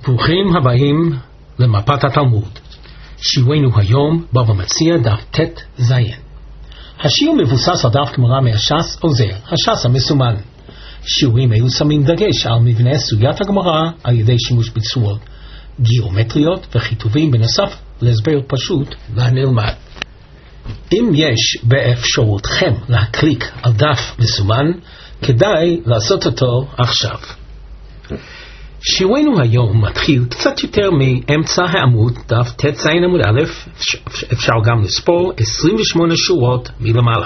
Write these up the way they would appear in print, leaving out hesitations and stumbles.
ברוכים הבאים למפת התלמוד. שיעורנו היום בבא מציעא דף ט"ז. השיעור מבוסס על דף גמרא מהש"ס עוזר, הש"ס המסומן. שיעורים אלו שמים דגש על מבנה סוגיית הגמרא על ידי שימוש בצורות גיאומטריות וכיתובים בנוסף להסבר פשוט והנלמד. אם יש באפשרותכם להקליק על דף מסומן, כדאי לעשות אותו עכשיו. שיעורנו היום מתחיל קצת יותר מאמצע העמוד, דף ט"ז עמוד א', אפשר גם לספור 28 שורות מלמעלה.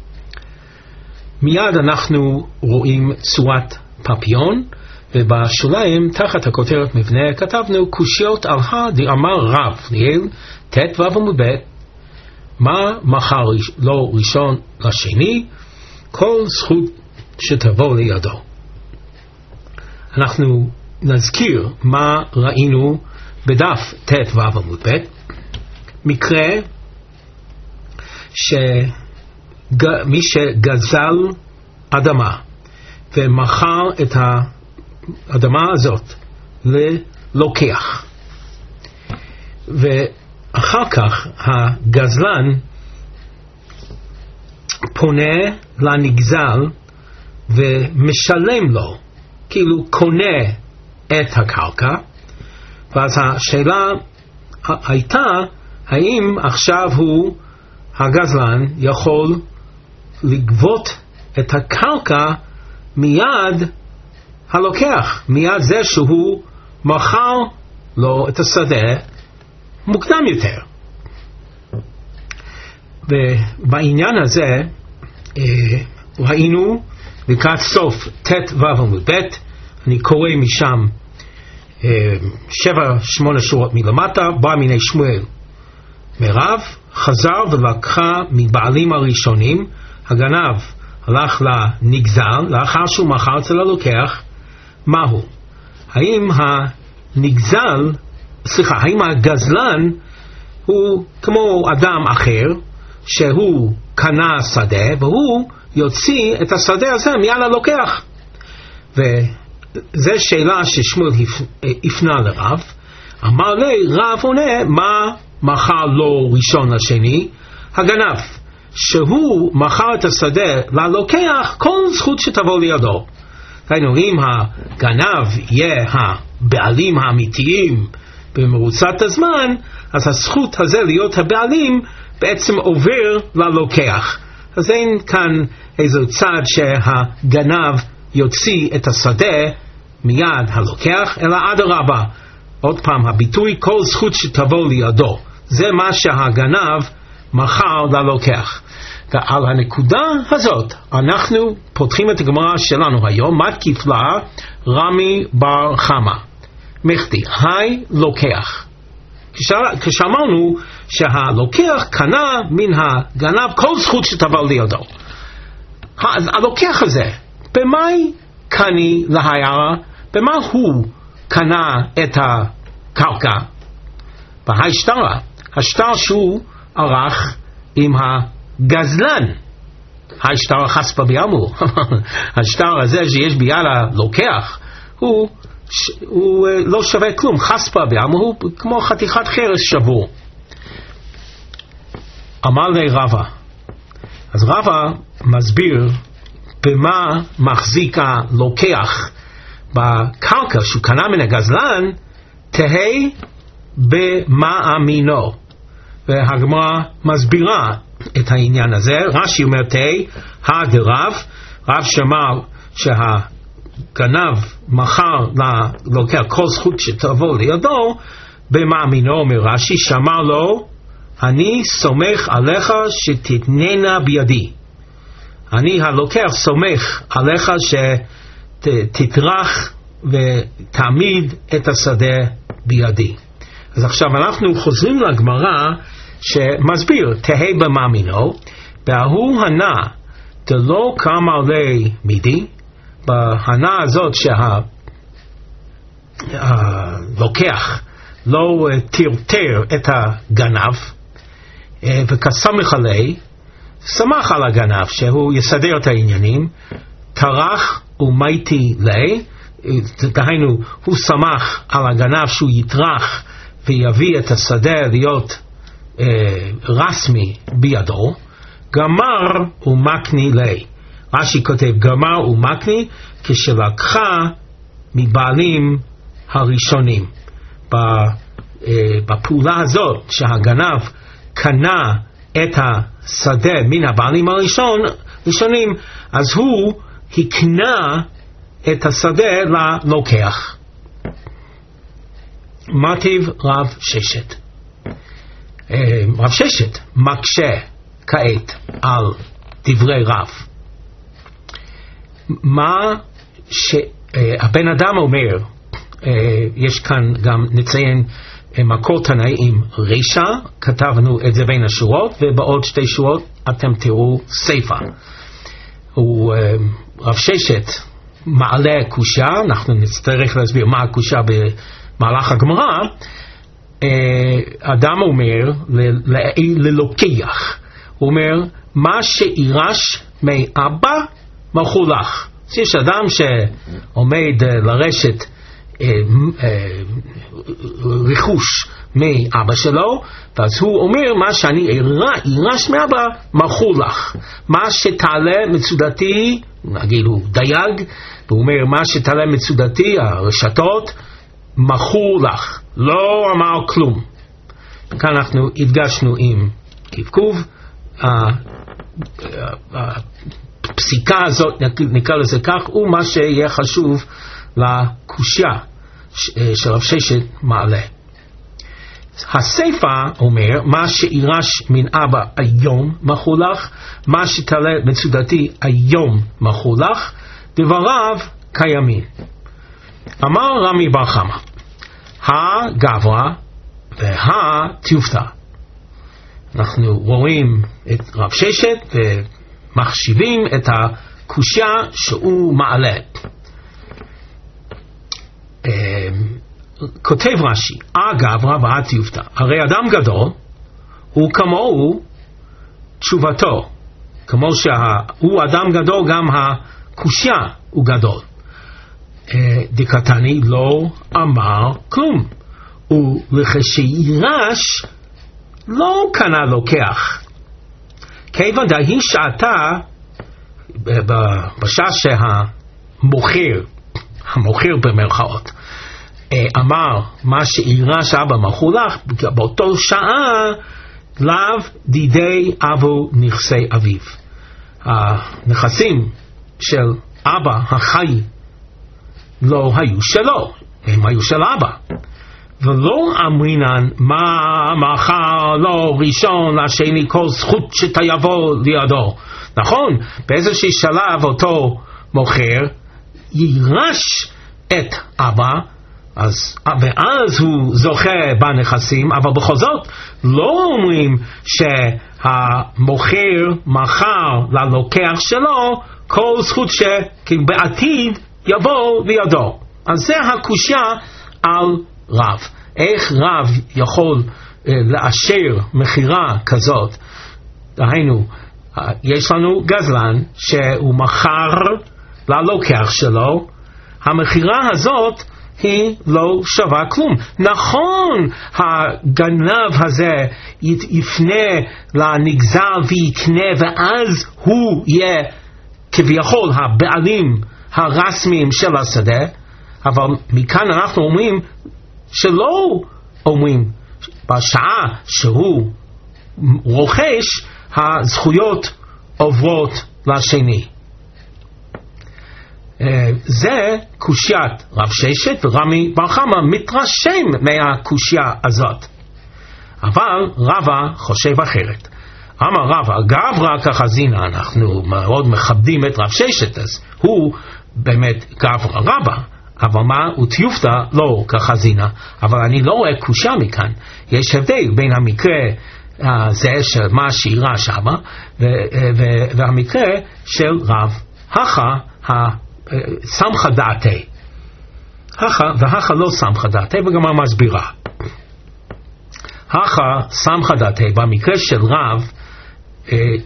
מיד אנחנו רואים צורת פפיון, ובשוליים תחת הכותרת מבנה כתבנו קושיות על דאמר רב ליאל ט' ו' עמוד ב', מה מחר לא ראשון לשני, כל זכות שתבוא לידו. אנחנו נזכיר מה ראינו בדף ט' ו' עמוד ב', מקרה שמי שגזל אדמה ומכר את האדמה הזאת ללוקח, ואחר כך הגזלן פונה לנגזל ומשלם לו, כאילו קונה את הקרקע, ואז השאלה הייתה האם עכשיו הוא הגזלן יכול לגבות את הקרקע מיד הלוקח, מיד זה שהוא מכר לו את השדה מוקדם יותר. ובעניין הזה ראינו לקראת סוף ט' ו' עמוד ב', אני קורא משם 7-8 שורות מלמטה. בא מיני שמואל מרב, חזר ולקחה מבעלים הראשונים, הגנב הלך לנגזל לאחר שהוא מכר אצל הלוקח. מהו? האם הגזלן הוא כמו אדם אחר שהוא קנה שדה והוא יוציא את השדה הזה מיד הלוקח? וזו שאלה ששמואל הפנה לרב. אמר לי, רב עונה, מה מכר לו ראשון לשני? הגנב, שהוא מכר את השדה ללוקח, כל זכות שתבוא לידו. אם הגנב יהיה הבעלים האמיתיים במרוצת הזמן, אז הזכות הזה להיות הבעלים בעצם עובר ללוקח. אז אין כאן איזה צד שהגנב יוציא את השדה מיד הלוקח, אלא אדרבה, עוד פעם הביטוי כל זכות שתבוא לידו, זה מה שהגנב מכר ללוקח. ועל הנקודה הזאת אנחנו פותחים את הגמרא שלנו היום. מתקיף לה רמי בר חמא מחדי היי לוקח, כשאמרנו שהלוקח קנה מן הגנב כל זכות שתבוא לידו. אז הלוקח הזה במאי קני להיירה, במה הוא קנה את הקרקע? בהשטרה, השטר שהוא ערך עם הגזלן, השטר חספה ביאמו. השטר הזה שיש ביד הלוקח הוא לא שווה כלום, חספה ביאמו הוא כמו חתיכת חרס שבור. אמר לי רבא, אז רבא מסביר במה מחזיק הלוקח בקרקע שהוא קנה מן הגזלן, תהי במאמינו. והגמרא מסבירה את העניין הזה. רש"י אומר תהי הדרב, רב שמר שהגנב מכר ללוקח כל זכות שתבוא לידו, במאמינו אומר רש"י, שאמר לו אני סומך עליך שתתננה בידי, אני הלוקח סומך עליך שתטרח ותעמיד את השדה בידי. אז עכשיו אנחנו חוזרים לגמרא שמסביר תהי במאמינו, בהוא הנה דלא קמא לי מידי, בהנה הזאת שהלוקח לא טרטר את הגנב וכסמך עלי, שמח על הגנב שהוא יסדר את העניינים, טרח ומייתי לי, דהיינו, הוא שמח על הגנב שהוא יטרח ויביא את השדה להיות רסמי בידו, גמר ומקני לי. רש"י כותב גמר ומקני כשלקחה מבעלים הראשונים. בפעולה הזאת שהגנב קנה את השדה מן הבעלים הראשונים, אז הוא הקנה את השדה ללוקח. מטיב רב ששת. רב ששת מקשה כעת על דברי רב. מה שהבן אדם אומר, יש כאן גם נציין מקור תנאי עם רישה, כתבנו את זה בין השורות, ובעוד שתי שורות אתם תראו סיפה. רב ששת מעלה קושה, אנחנו נצטרך להסביר מה הקושה במהלך הגמרא. אדם אומר ללוקח, הוא אומר מה שירש מאבא מכור לך. יש אדם שעומד לרשת רכוש מאבא שלו, ואז הוא אומר מה שאני ירש מאבא מכור לך. מה שתעלה מצודתי, נגיד הוא דייג, והוא אומר מה שתעלה מצודתי, הרשתות, מכור לך, לא אמר כלום. כאן אנחנו הדגשנו עם קבקוב, הפסיקה הזאת, נקרא לזה כך, הוא מה שיהיה חשוב לקושיה של רב ששת מעלה. הסיפה אומר מה שירש מן אבא היום מכור לך, מה שתעלה מצודתי היום מכור לך, דבריו קיימים. אמר רמי בר חמא, הגברא והתיופתא. אנחנו רואים את רב ששת ומחשיבים את הקושיה שהוא מעלה. כותב רש"י, הגברא והתיופתא, הרי אדם גדול הוא כמוהו תשובתו, כמו שהוא אדם גדול גם הקושיה הוא גדול. דקתני לא אמר כלום, ולכשירש לא קנה לוקח. כיוון דהי שעתה, בשעה המוכר במרכאות, אמר מה שירש אבא מכור לך, באותו שעה לאו דידי אבו נכסי אביו. הנכסים של אבא החי לא היו שלו, הם היו של אבא. ולא אמרינן מה מכר לו ראשון לשני כל זכות שתיבוא לידו. נכון, באיזשהו שלב אותו מוכר יירש את אבא, ואז הוא זוכה בנכסים, אבל בכל זאת לא אומרים שהמוכר מכר ללוקח שלו כל זכות שבעתיד יבוא לידו. אז זה הקושיה על רב. איך רב יכול לאשר מחירה כזאת? דהיינו, יש לנו גזלן שהוא מכר ללוקח שלו, המחירה הזאת היא לא שווה כלום. נכון, הגנב הזה יפנה לנגזל ויקנה, ואז הוא יהיה כביכול הבעלים הרסמיים של השדה, אבל מכאן אנחנו אומרים שלא אומרים, בשעה שהוא רוכש, הזכויות עוברות לשני. זה קושיית רב ששת, ורמי בר חמא מתרשם מהקושיה הזאת. אבל רבא חושב אחרת. אמר רבא, גברא כחזינא, אנחנו מאוד מכבדים את רב ששת, אז הוא באמת גברא רבא. אבל מה, ותיופתא לא כחזינא. אבל אני לא רואה קושיה מכאן. יש הבדל בין המקרה זה של מה שירש אבא והמקרה של רב. הכה סמכא דעתי, והכה לא סמכא דעתי, וגם מסבירה. הכה סמכא דעתי, במקרה של רב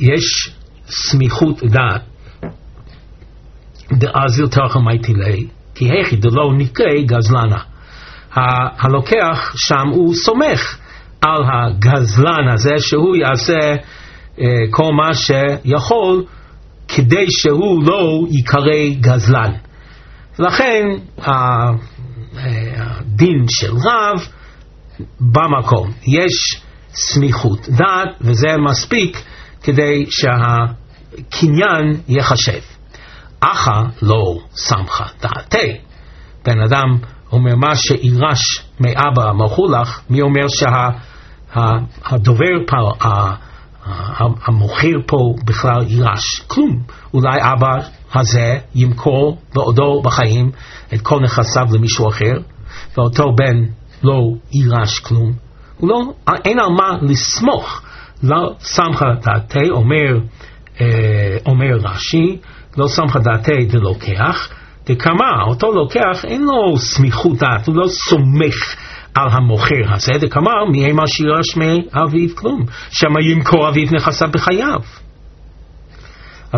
יש סמיכות דעת. דאזיל תרחא מייטי לי, כי היכי דלא נקרא גזלנה. הלוקח שם הוא סומך על הגזלן הזה שהוא יעשה כל מה שיכול כדי שהוא לא יקרא גזלן. לכן הדין של רב במקום יש סמיכות דעת, וזה מספיק כדי שהקניין יחשב. אחא לא סמכה דעתי. בן אדם אומר מה שירש מאבא מחולך, מי אומר שהדובר פה, המוכר פה בכלל ירש? כלום. אולי אבא הזה ימכור בעודו בחיים את כל נכסיו למישהו אחר, ואותו בן לא ירש כלום. אין על מה לסמוך. לא סמכה דעתי, אומר רש"י, לא סמכה דעתי דלוקח, דקמא, אותו לוקח אין לו סמיכות דעת, הוא לא סומך על המוכר הזה, דקמא מי אמר שירש מאביו כלום, שמה ימכור אביו נכסיו בחייו. אז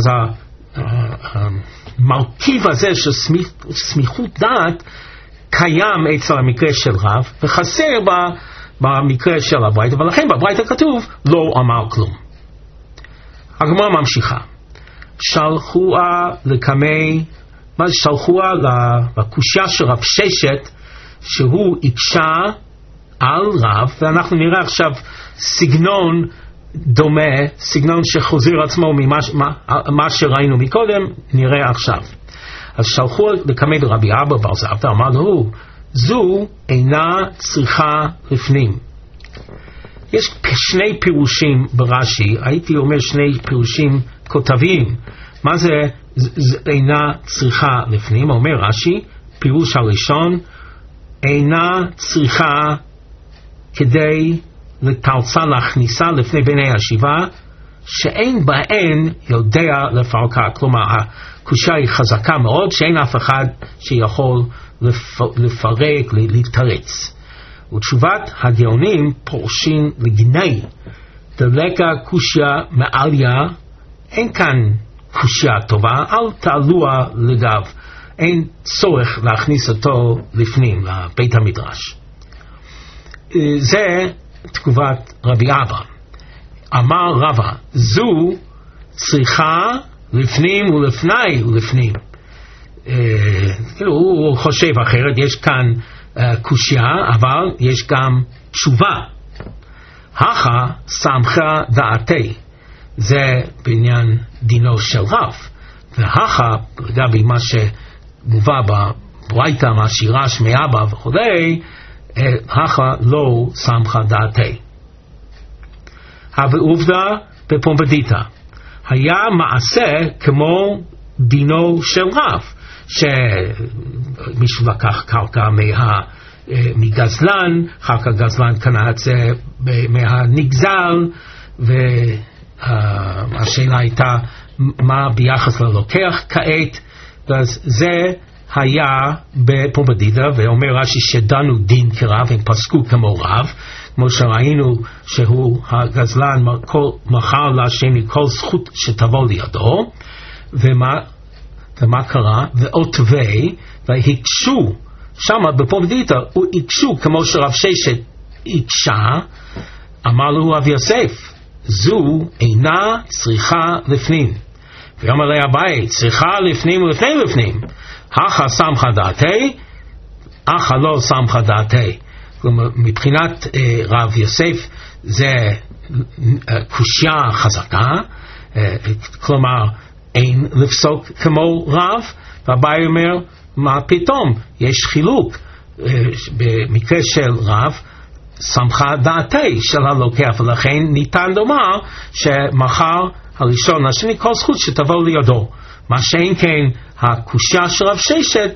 המרכיב הזה של סמיכות דעת קיים אצל המקרה של רב וחסר במקרה של הברייתא, ולכן בברייתא כתוב לא אמר כלום. הגמרא ממשיכה, שלחוה לקמי, מה זה שלחוה? לקושיה של רב ששת שהוא הקשה על רב, ואנחנו נראה עכשיו סגנון דומה, סגנון שחוזר עצמו ממה שראינו מקודם, נראה עכשיו. אז שלחו לקמי רבי אבא בר זבתא, אמר לו, זו אינה צריכה לפנים. יש שני פירושים ברש"י, הייתי אומר שני פירושים כותבים. מה זה אינה צריכה לפנים? אומר רש"י, פירוש הראשון, אינה צריכה כדי לתרצה להכניסה לפני בני הישיבה, שאין בהן יודע לפרקה. כלומר, הקושיה היא חזקה מאוד, שאין אף אחד שיכול לפרק, להתרץ. ותשובת הגאונים פורשים לגני, דלקה קושיה מעליה, אין כאן קושיה טובה, אל תעלוה לגב, אין צורך להכניס אותו לפנים, לבית המדרש. זה תגובת רבי אבא. אמר רבא, זו צריכה לפנים ולפני ולפנים. הוא חושב אחרת, יש כאן קושיה, אבל יש גם תשובה. הכא סמכה דעתי, זה בעניין דינו של רב. והכא, לגבי מה שמובא בברייתא, מה שירש מאבא וכו', הכא לא סמכה דעתי. ועובדה בפומבדיתא, היה מעשה כמו דינו של רב, שמישהו לקח קרקע מגזלן, אחר כך גזלן קנה את זה מהנגזל, והשאלה הייתה מה ביחס ללוקח כעת. אז זה היה בפומבדיתא, ואומר רש"י שדנו דין כרב, הם פסקו כמו רב, כמו שראינו שהוא הגזלן מכר לשני כל זכות שתבוא לידו. ומה קרה? ועוטווי, והקשו, שם בפומבדיתא, הוא הקשו כמו שרב ששת הקשה, אמר לו רב יוסף, זו אינה צריכה לפנים. ואומר לה אביי, צריכה לפנים ולפנים לפנים. הכא סמכה דעתי, הכא לא סמכה דעתי. מבחינת רב יוסף זה קושיה חזקה, כלומר אין לפסוק כמו רב. והבאי אומר, מה פתאום? יש חילוק. במקרה של רב סמכה דעתי של הלוקח, ולכן ניתן לומר שמחר הראשון השני כל זכות שתבוא לידו. מה שאין כן הקושיה של רב ששת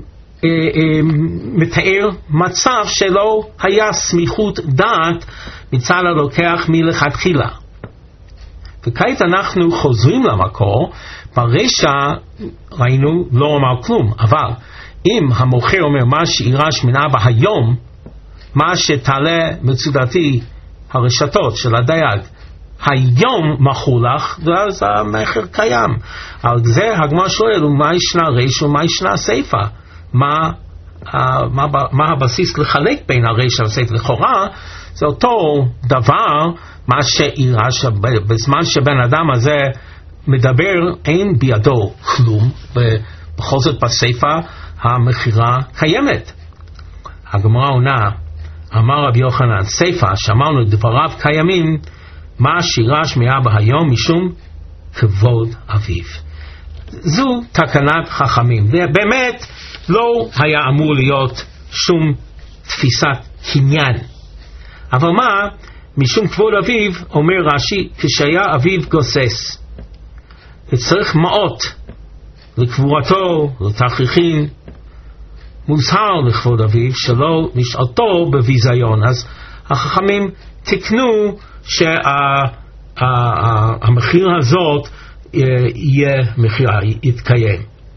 מתאר מצב שלא היה סמיכות דעת מצד הלוקח מלכתחילה. וכעת אנחנו חוזרים למקור, ברשע ראינו לא אומר כלום, אבל אם המוכר אומר מה שירש מן אבא היום, מה שתעלה מצודתי הרשתות של הדייג היום מחולך, ואז המחר קיים. על זה הגמרא שואל, ומה ישנה ריש ומה ישנה סיפא? מה הבסיס לחלק בין הרישא לסייפה. לכאורה זה אותו דבר, מה שאירע בזמן שבן אדם הזה מדבר, אין בידו כלום, ובכל זאת בסייפה המכירה קיימת. הגמרא עונה, אמר רבי יוחנן, סייפה שאמרנו דבריו קיימים, מה שירש מאבא היום משום כבוד אביו. זו תקנת חכמים, ובאמת לא היה אמור להיות שום תפיסת קניין. אבל מה? משום כבוד אביו, אומר רש"י, כשהיה אביו גוסס, וצריך מעות לקבורתו, לתכריכין, מוזהר לכבוד אביו, שלא נשאלתו בביזיון. אז החכמים תקנו שהמחיר הזאת יהיה מחיר, יתקיים.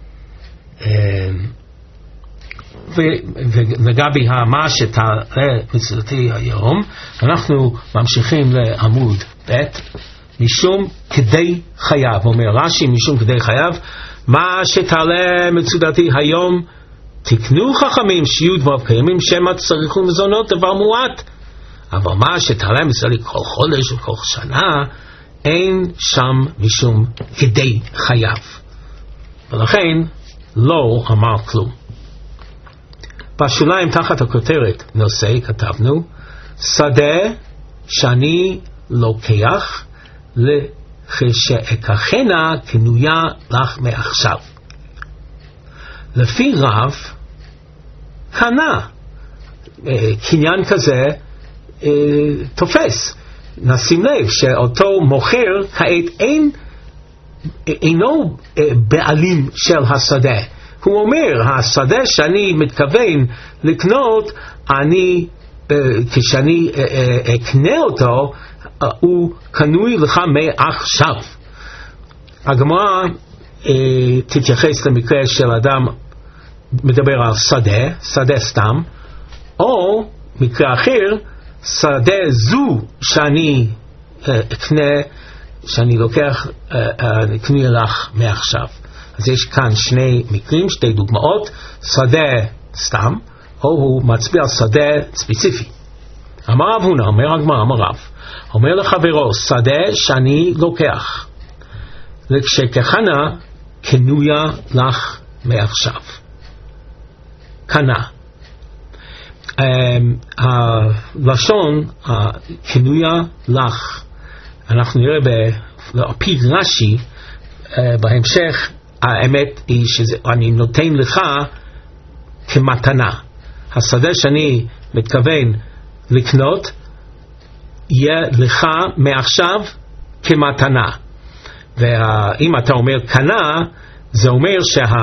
ולגבי מה שתעלה מצוותי היום, אנחנו ממשיכים לעמוד ב', משום כדי חייב. אומר רש"י, משום כדי חייב, מה שתעלה מצוותי היום, תקנו חכמים שיהיו דבריו קיימים, שמא צריכו מזונות דבר מועט. אבל מה שתעלה מצוותי כל חודש וכל שנה, אין שם משום כדי חייב. ולכן לא אמר כלום. בשוליים תחת הכותרת נושא כתבנו, שדה שאני לוקח כשאקחנה קנויה לך מעכשיו. לפי רב קנה, קניין כזה תופס. נשים לב שאותו מוכר כעת אינו בעלים של השדה. הוא אומר, השדה שאני מתכוון לקנות, כשאני אקנה אותו, הוא קנוי לך מעכשיו. הגמרא תתייחס למקרה של אדם מדבר על שדה סתם, או מקרה אחר, שדה זו שאני אקנה, שאני לוקח, נקנה לך מעכשיו. אז יש כאן שני מקרים, שתי דוגמאות, שדה סתם, או הוא מצביע על שדה ספציפי. אמר רב הונא, אומר הגמרא, אמר רב, אומר לחברו, שדה שאני לוקח, כשקחנה קנויה לך מעכשיו. קנה. הלשון קנויה לך, אנחנו נראה בפי רש"י בהמשך, האמת היא שאני נותן לך כמתנה. השדה שאני מתכוון לקנות יהיה לך מעכשיו כמתנה. ואם אתה אומר קנה, זה אומר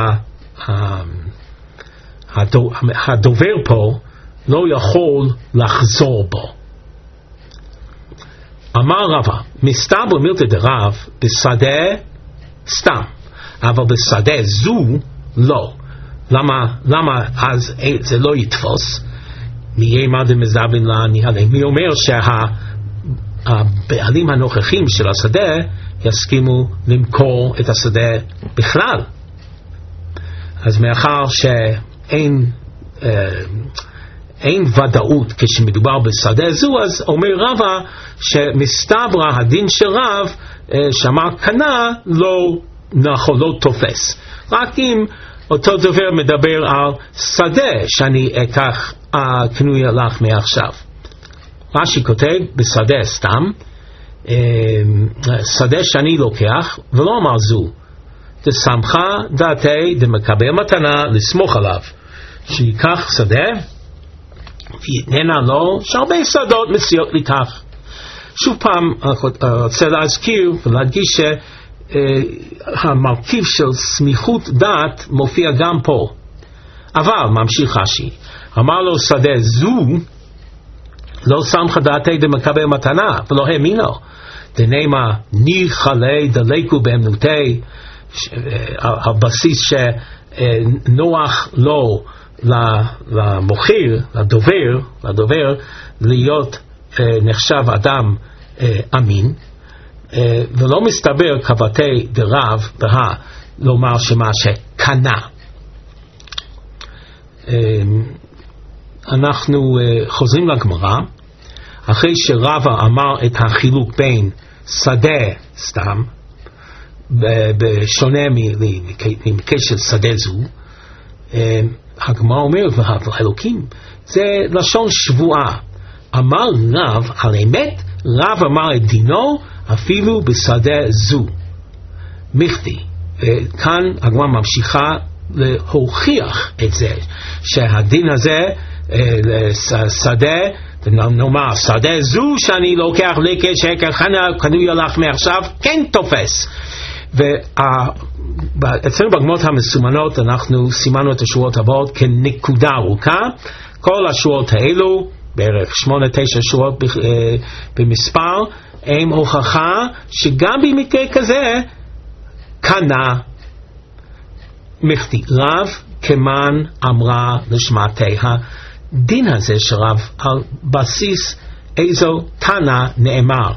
שהדובר פה לא יכול לחזור בו. אמר רבא, מסתבר מילתא דרב בשדה סתם, אבל בשדה זו לא. למה אז זה לא יתפוס? מי אמר דמזדבין לה ניהלה? מי אומר שהבעלים הנוכחים של השדה יסכימו למכור את השדה בכלל? אז מאחר שאין ודאות כשמדובר בשדה זו, אז אומר רבא שמסתבר הדין של רב שאמר קנה לא נכון, לא תופס. רק אם אותו דבר מדבר על שדה שאני אקח קנויה לך מעכשיו. רש"י כותב בשדה סתם, שדה שאני לוקח, ולא אמר זו, דסמכה דעתי דמקבל מתנה לסמוך עליו, שיקח שדה ויתננה לו שהרבה שדות מציעות לכך. שוב פעם רוצה להזכיר ולהדגיש שהמרכיב של סמיכות דעת מופיע גם פה. אבל ממשיך רש"י, אמר לו שדה זו לא סמכה דעתי דמקבל מתנה ולא האמינו, דנאמר ניחלי דלקו באמנותי, על בסיס שנוח לו למוכר, לדובר להיות נחשב אדם אמין, ולא מסתבר כבתי דרב בה לומר שמה שקנה. אנחנו חוזרים לגמרא, אחרי שרבא אמר את החילוק בין שדה סתם, בשונה ממקרה של שדה זו, הגמרא אומרת, והאלוקים, זה לשון שבועה. אמר רב, על אמת, רב אמר את דינו, אפילו בשדה זו. מכדי. כאן הגמרא ממשיכה להוכיח את זה, שהדין הזה, שדה, נאמר, שדה זו שאני לוקח לקש, קנוי לך מעכשיו, כן תופס. ואצלנו בגמרות המסומנות אנחנו סימנו את השורות הבאות כנקודה ארוכה. כל השורות האלו, בערך 8-9 שורות במספר, הם הוכחה שגם במקרה כזה קנה מכתי. רב כמן אמרה לשמעתיה, דין הזה שרב על בסיס איזו תנא נאמר.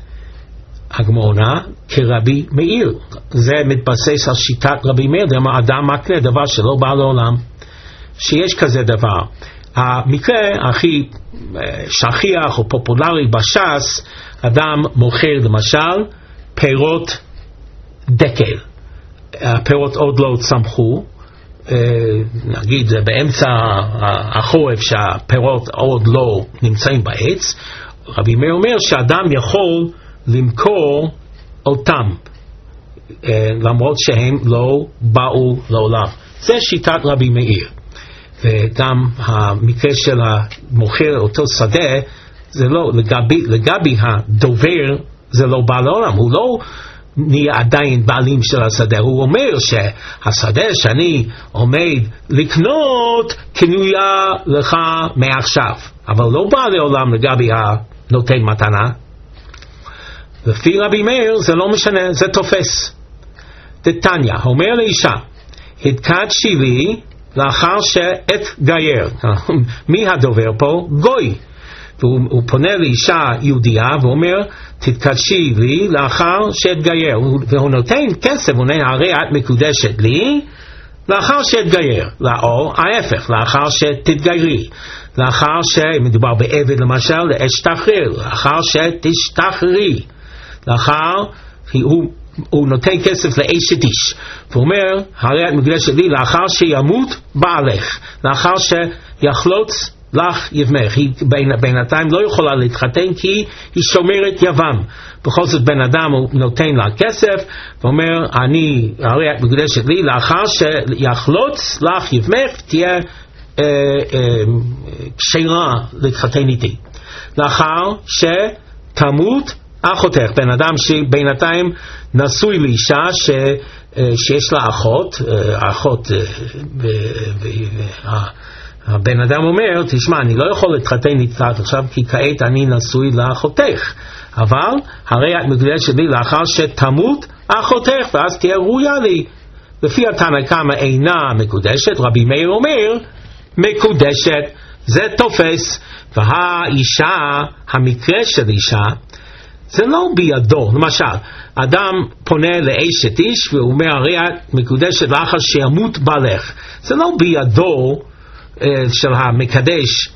הגמרא כרבי מאיר, זה מתבסס על שיטת רבי מאיר, דאמר אדם מקנה דבר שלא בא לעולם, שיש כזה דבר. המקרה הכי שכיח או פופולרי בש"ס, אדם מוכר למשל פירות דקל, הפירות עוד לא צמחו, נגיד זה באמצע החורף שהפירות עוד לא נמצאים בעץ. רבי מאיר אומר שאדם יכול למכור אותם למרות שהם לא באו לעולם. זה שיטת רבי מאיר. וגם המקרה של המוכר אותו שדה, זה לא לגבי הדובר, זה לא בא לעולם, הוא לא נהיה עדיין בעלים של השדה. הוא אומר שהשדה שאני עומד לקנות קנויה לך מעכשיו, אבל לא בא לעולם לגבי הנותן מתנה. לפי רבי מאיר זה לא משנה, זה תופס. דתניא, אומר לאישה, התקדשי לי לאחר שאתגייר. מי הדובר פה? גוי. והוא פונה לאישה יהודייה ואומר, תתקדשי לי לאחר שאתגייר. והוא נותן כסף, הוא אומר, הרי את מקודשת לי לאחר שאתגייר. או ההפך, לאחר שתתגיירי. לאחר שמדובר בעבד למשל, להשתחרר. לאחר שתשתחררי. לאחר, הוא נותן כסף לאשת איש. והוא אומר, הרי את מקודשת לי לאחר שימות בעלך. לאחר שיחלוץ לך יבמך. היא בינתיים לא יכולה להתחתן כי היא שומרת יבם. בכל זאת בן אדם הוא נותן לה כסף ואומר, הרי את מקודשת לי לאחר שיחלוץ לך יבמך, תהיה כשרה להתחתן איתי. לאחר שתמות אחותך. בן אדם שבינתיים נשוי לאישה שיש לה אחות, הבן אדם אומר, תשמע, אני לא יכול להתחתן איתך עכשיו כי כעת אני נשוי לאחותך, אבל הרי את מקודשת לי לאחר שתמות אחותך ואז תהיה ראויה לי. לפי התנא קמא אינה מקודשת, רבי מאיר אומר מקודשת, זה תופס. והאישה, המקרה של אישה, זה לא בידו. למשל, אדם פונה לאשת איש והוא אומר, הרי את מקודשת לאחר שימות בעלך. זה לא בידו של המקדש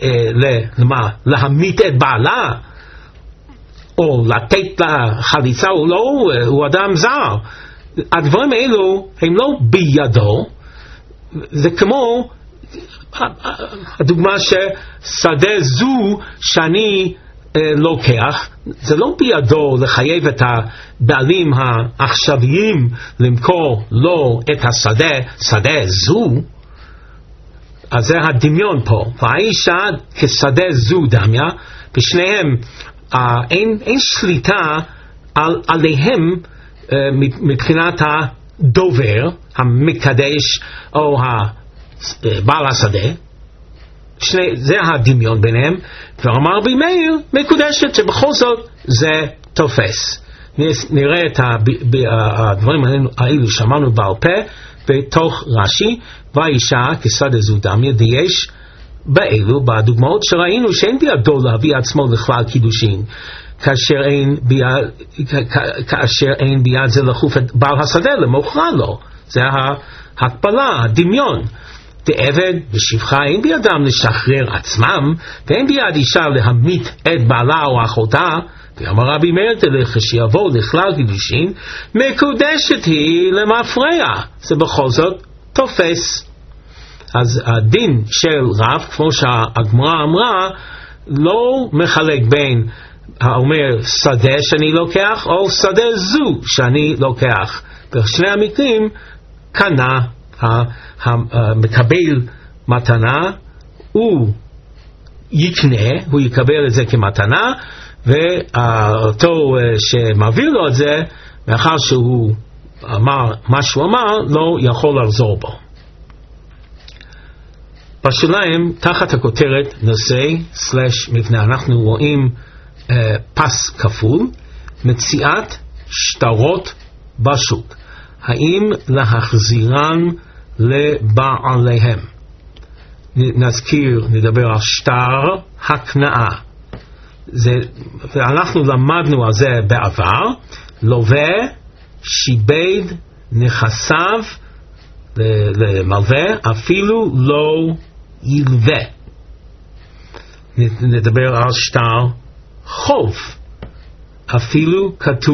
להמית את בעלה או לתת לה חליצה, הוא אדם זר. הדברים האלו הם לא בידו. זה כמו הדוגמה ששדה זו שאני לוקח, זה לא בידו לחייב את הבעלים העכשוויים למכור לו את שדה זו. אז זה הדמיון פה. והאישה כשדה זו דמיה, בשניהם אין שליטה עליהם מבחינת הדובר, המקדש או בעל השדה. זה הדמיון ביניהם. ואמר רבי מאיר מקודשת, שבכל זאת זה תופס. נראה את הדברים האלו שמענו בעל פה בתוך רש"י. והאישה כשדה זו דמיה דייש באלו, בדוגמאות שראינו שאין בידו להביא עצמו לכלל קידושין, כאשר אין ביד זה לחוף את בעל השדה למוכרה לו. זה ההקבלה, הדמיון. ועבד ושפחה אין בידם לשחרר עצמם, ואין ביד אישה להמית את בעלה או אחותה, ואמר רבי מאיר תלך כשיבוא לכלל קידושין, מקודשת היא למפרע. זה בכל זאת תופס. אז הדין של רב, כמו שהגמרא אמרה, לא מחלק בין האומר שדה שאני לוקח או שדה זו שאני לוקח. בשני המקרים קנה, המקבל מתנה הוא יקנה, הוא יקבל את זה כמתנה, ואותו שמעביר לו את זה, מאחר שהוא אמר מה שהוא אמר, לא יכול לחזור בו. בשוליים, תחת הכותרת נושא/מבנה, אנחנו רואים פס כפול, מציאת שטרות בשוק. האם להחזירן לבעליהם? נזכיר, נדבר על שטר הקנאה. אנחנו למדנו על זה בעבר. לווה שיבד נכסיו למלווה, אפילו לא ילווה. נדבר על שטר חוב. אפילו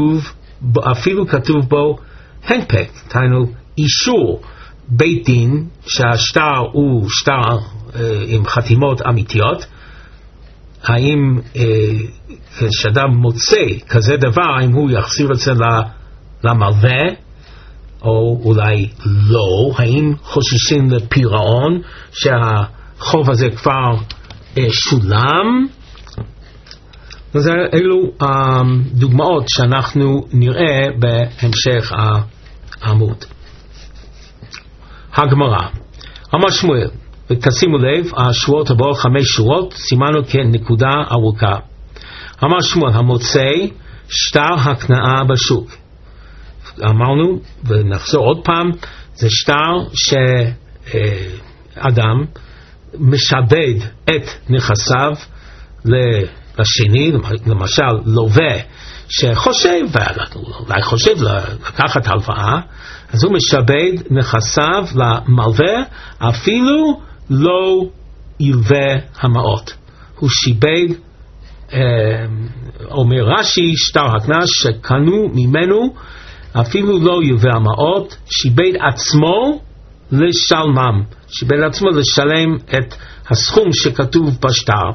כתוב בו הנפק, תהיינו אישור בית דין שהשטר הוא שטר עם חתימות אמיתיות. האם כשאדם מוצא כזה דבר, האם הוא יחזיר את זה למלווה או אולי לא? האם חוששים לפירעון שהחוב הזה כבר שולם? אז אלו דוגמאות שאנחנו נראה בהמשך העמוד. הגמרא, אמר שמואל, ותשימו לב, השבועות הבאות 5 שורות, סימנו כנקודה ארוכה. אמר שמואל, המוצא שטר הקנאה בשוק. אמרנו, ונחזור עוד פעם, זה שטר שאדם משעבד את נכסיו לשני, למשל לווה שחושב, אולי חושב לקחת הלוואה, אז הוא משעבד נכסיו למלווה, אפילו לא ילווה המעות. הוא שיבד, אומר רש"י, שטר הקנאה שקנו ממנו, אפילו לא ילווה המעות, שיבד עצמו לשלמם, שיבד עצמו לשלם את הסכום שכתוב בשטר.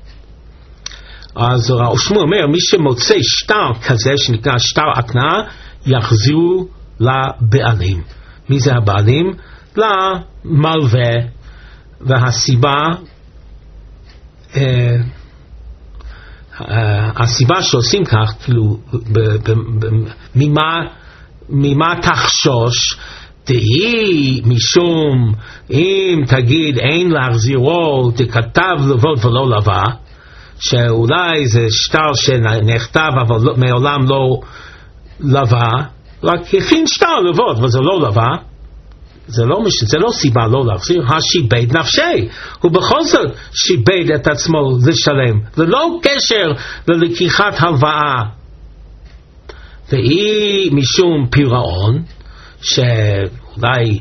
אז שמואל אומר, מי שמוצא שטר כזה שנקרא שטר הקנאה, יחזירו לבעלים. מי זה הבעלים? למלווה. הסיבה שעושים כך, כאילו, ממה תחשוש? תהי משום אם תגיד אין להחזירו, תכתב לבוד ולא לווה, שאולי זה שטר שנכתב אבל מעולם לא לווה, רק הכין שטר לבוד וזה לא לווה, זה לא סיבה לא להחזיר. השיבד נפשי, הוא בכל זאת שיבד את עצמו לשלם, ללא קשר ללקיחת הלוואה. והיא משום פירעון, שאולי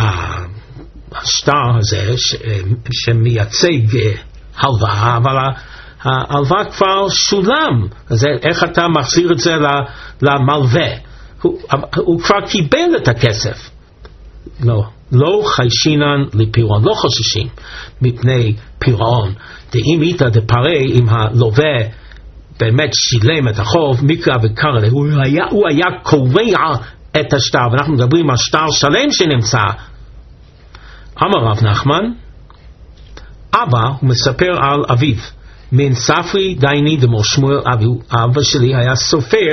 השטר הזה שמייצג הלוואה, אבל ההלוואה כבר שולם, אז איך אתה מחזיר את זה למלווה? הוא כבר קיבל את הכסף. לא חיישינן לפירעון, לא חוששים מפני פירעון. דאם איתא דפרי, אם הלווה באמת שילם את החוב, מקרא וקרא, הוא היה קובע את השטר, ואנחנו מדברים על שטר שלם שנמצא. אמר רב נחמן, אבא, הוא מספר על אביו, מן ספרי דייני דמו שמואל, אבא שלי היה סופר,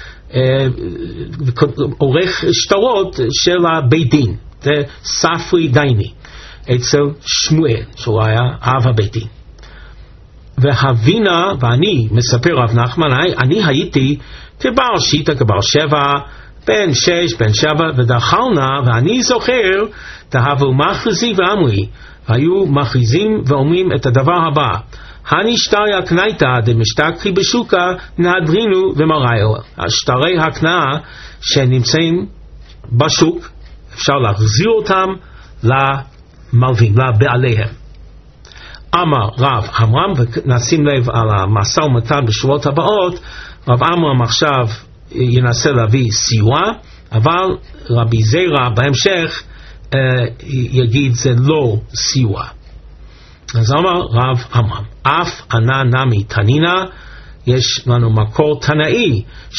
עורך שטרות של הבית דין, זה ספרי דייני, אצל שמואל, שהוא היה אב הבית דין. והבינה, ואני מספר רב נחמן, אני הייתי כבעל שיטה, כבעל 7, בן 6, בן 7, ודחלנה, ואני זוכר, תהבו מכריזי ואמרי, היו מכריזים ואומרים את הדבר הבא, הנשטריה קנייתא דמשתכרי בשוקה נהדרינו ומראיו. השטרי הקנאה שנמצאים בשוק, אפשר להחזיר אותם מלווים לבעליהם. אמר רב עמרם, ונשים לב על המשא ומתן בשבועות הבאות, רב עמרם עכשיו ינסה להביא סיוע, אבל רבי זירא בהמשך יגיד זה לא סיוע. אז אמר רב עמרם, אף ענה נמי תנינה, יש לנו מקור תנאי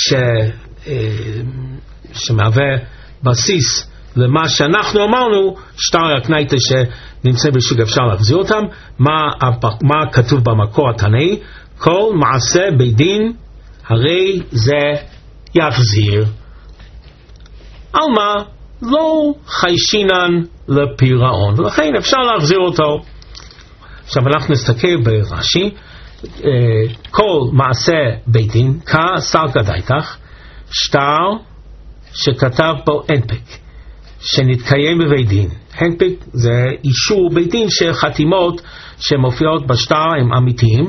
שמהווה בסיס למה שאנחנו אמרנו, שטר הקנייתא שנמצא בשוק אפשר להחזיר אותם. מה כתוב במקור התנאי? כל מעשה בית דין הרי זה יחזיר. על מה? לא חיישינן לפירעון, ולכן אפשר להחזיר אותו. עכשיו אנחנו נסתכל ברש"י, כל מעשה בית דין כסלקא דייתך, שטר שכתב בו הנפק שנתקיים בבית דין. הנפק זה אישור בית דין שחתימות שמופיעות בשטר הם אמיתיים.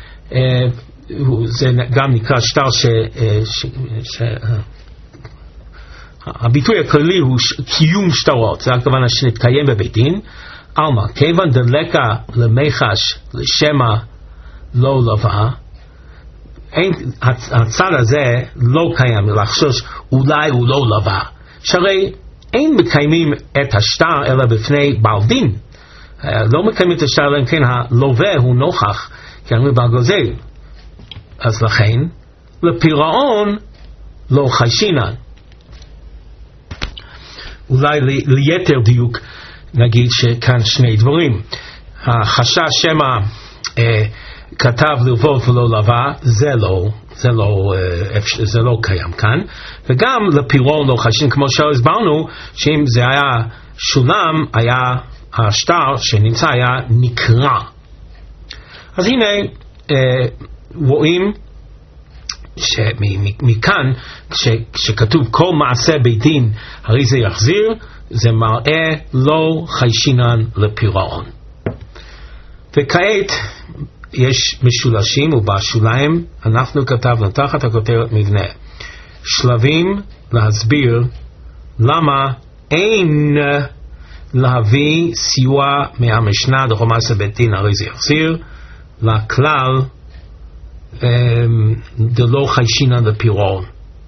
זה גם נקרא שטר הביטוי הכללי הוא קיום שטרות, זה הכוונה שנתקיים בבית דין. אלמה, כיוון דלקה למיחש לשמה לא לווה, הצד הזה לא קיים לחשוש אולי הוא לא לווה, שהרי אין מקיימים את השטר אלא בפני בעל דין, לא מקיימים את השטר אלא אם כן הלווה הוא נוכח כאמור בגוזל, אז לכן לפירעון לא חיישינן. אולי ליתר דיוק נגיד שכאן שני דברים. החשש שמא כתב ללוות ולא לווה, זה לא קיים כאן. וגם לפירעון לא חיישין, כמו שהסברנו, שאם זה היה שולם, היה השטר שנמצא היה נקרע. אז הנה רואים שמכאן כשכתוב כל מעשה בית דין הרי זה יחזיר, זה מראה לא חיישינן לפירעון. וכעת יש משולשים, ובשוליים אנחנו כתבנו תחת הכותרת מבנה שלבים להסביר למה אין להביא סיוע מהמשנה דכל מעשה בית דין הרי זה יחזיר לכלל דלא חיישינן לפירעון.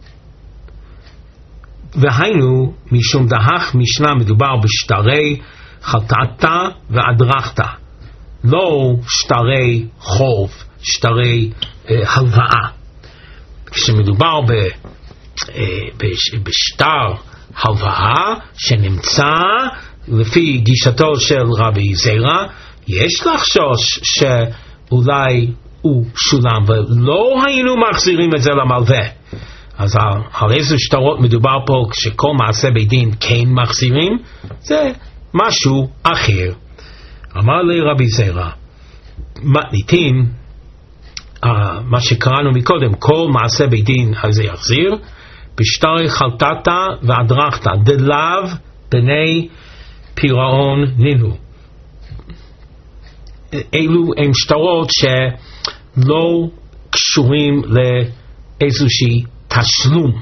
והיינו משום דהך משנה מדובר בשטרי חטאתה והדרכתה, לא שטרי חוב, שטרי הלוואה. כשמדובר בשטר הלוואה שנמצא לפי גישתו של רבי זירא, יש לחשוש שאולי הוא שולם ולא היינו מחזירים את זה למלווה. אז על איזה שטרות מדובר פה כשכל מעשה בית דין כן מחזירים? זה משהו אחר. אמר לי רבי זירא, מתניתין, מה שקראנו מקודם, כל מעשה בית דין זה יחזיר, בשטרי חלטתה והדרכתה, דלאו בני פירעון נינו. אלו הם שטרות שלא קשורים לאיזושהי תשלום.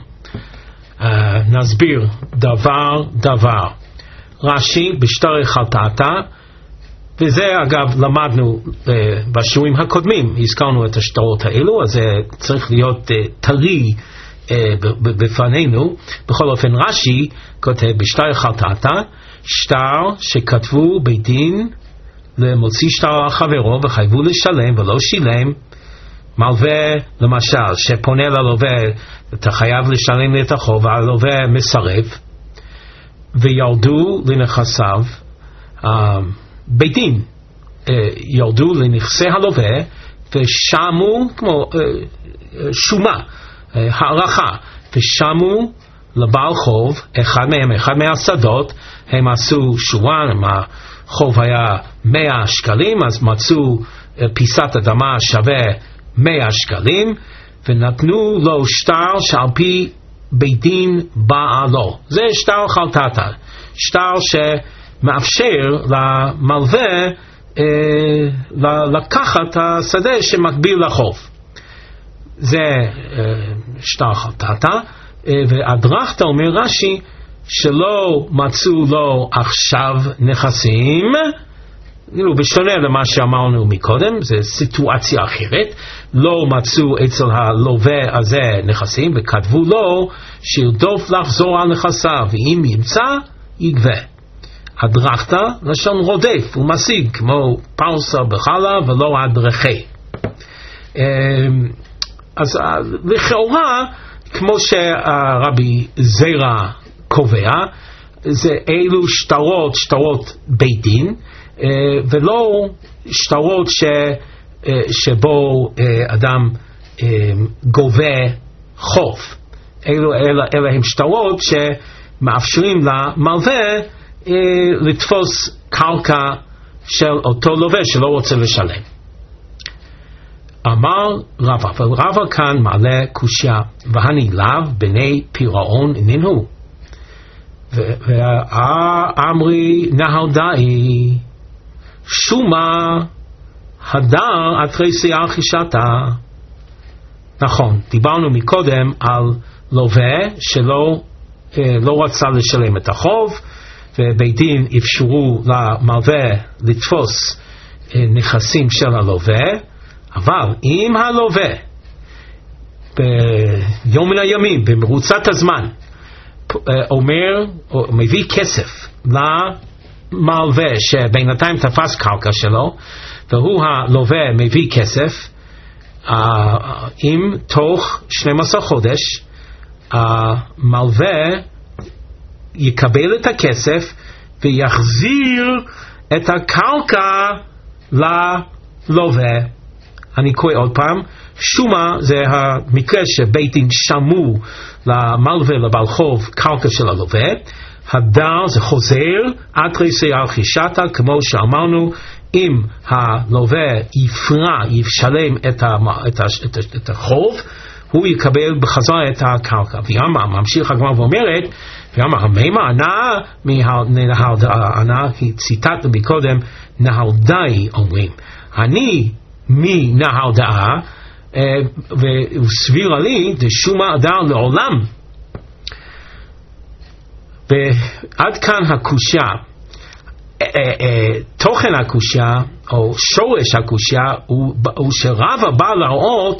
נסביר דבר. רש"י בשטרי חלטתה, וזה אגב למדנו בשיעורים הקודמים, הזכרנו את השטרות האלו, אז זה צריך להיות טרי בפנינו. בכל אופן רש"י כותב בשטרי חלטתה, שטר שכתבו בית דין למוציא שטר על חברו וחייבו לשלם ולא שילם. מלווה למשל שפונה ללווה, אתה חייב לשלם את החוב, והלווה מסרב, וירדו לנכסיו, בית דין ירדו לנכסי הלווה ושמו כמו שומה, הערכה, ושמו לבעל חוב אחד מהשדות, הם עשו שורה, החוב היה 100 שקלים, אז מצאו פיסת אדמה שווה 100 שקלים, ונתנו לו שטר שעל פי בית דין בעלו. זה שטר חלטתה, שטר שמאפשר למלווה לקחת את השדה שמקביל לחוב. זה שטר חלטתה. והדרכתה אומר רש"י שלא מצאו לו עכשיו נכסים, בשונה למה שאמרנו מקודם, זו סיטואציה אחרת, לא מצאו אצל הלווה הזה נכסים וכתבו לו שירדוף לחזור על נכסיו, ואם ימצא יגבה. הדרכתא לשון רודף ומשיג, כמו פרסה בחלה ולא הדרכי. אז לכאורה, כמו שרבי זירא קובע, זה אילו שטרות בית דין, ולא שטרות שבו אדם גובה חוב. אלה הם שטרות שמאפשרים למלווה לתפוס קרקע של אותו לווה שלא רוצה לשלם. אמר רבא, אבל רבא כאן מעלה קושיה, והני לאו בני פירעון נינהו. ואמרי נהודאי שומה הדר אתרי רכישתה. נכון, דיברנו מקודם על לווה שלא רצה לשלם את החוב, ובית דין אפשרו למלווה לתפוס נכסים של הלווה, אבל אם הלווה ביום מן הימים, במרוצת הזמן, מביא כסף למלווה שבינתיים תפס קרקע שלו, והוא הלווה מביא כסף, אם תוך 12 חודש המלווה יקבל את הכסף ויחזיר את הקרקע ללווה. אני קורא עוד פעם, שומה זה המקרה שבית דין שמו למלווה לבעל חוב קרקע של הלווה. הדר זה חוזר אתרי רכישתה, כמו שאמרנו, אם הלווה ישלם את החוב, הוא יקבל בחזרה את הקרקע. ויאמר, ממשיך הגמרא ואומרת, ויאמר המימה ענה מההודאה, כי ציטטנו מקודם, נהודאי אומרים, אני מנהודאה, וסבירה לי דשומה הדר לעולם. ועד כאן הקושיה, תוכן הקושיה או שורש הקושיה הוא שרבא בא להראות